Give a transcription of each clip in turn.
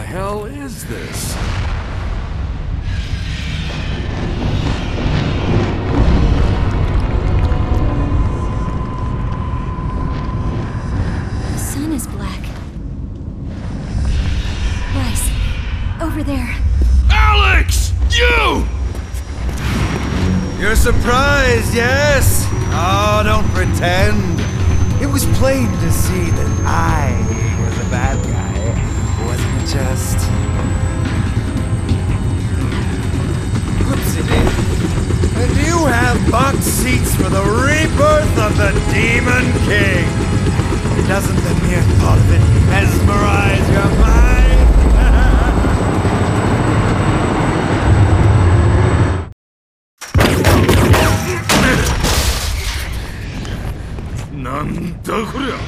hell is this? The sun is black. Bryce, over there. Alex! You! You're surprised, yes? Oh, don't pretend. It was plain to see that I was a bad guy, wasn't it just? Whoopsie. And you have box seats for the rebirth of the Demon King. Doesn't the mere thought of it mesmerize your mind? なんだこりゃ。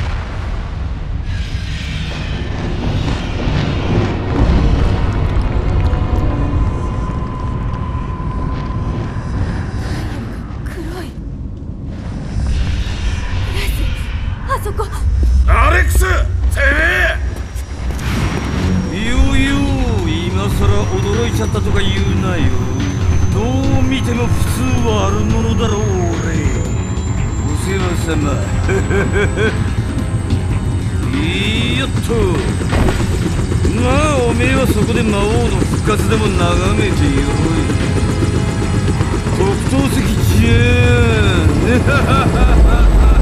黒い。ブライス、あそこ。 アレックス、てめえ。 よよ、今さら驚いちゃったとか言うなよ。どう見ても普通はあるものだろう、俺。 お世話様。いいよっと。まあおめえはそこで魔王の復活でも眺めてよい。特等席じゃん。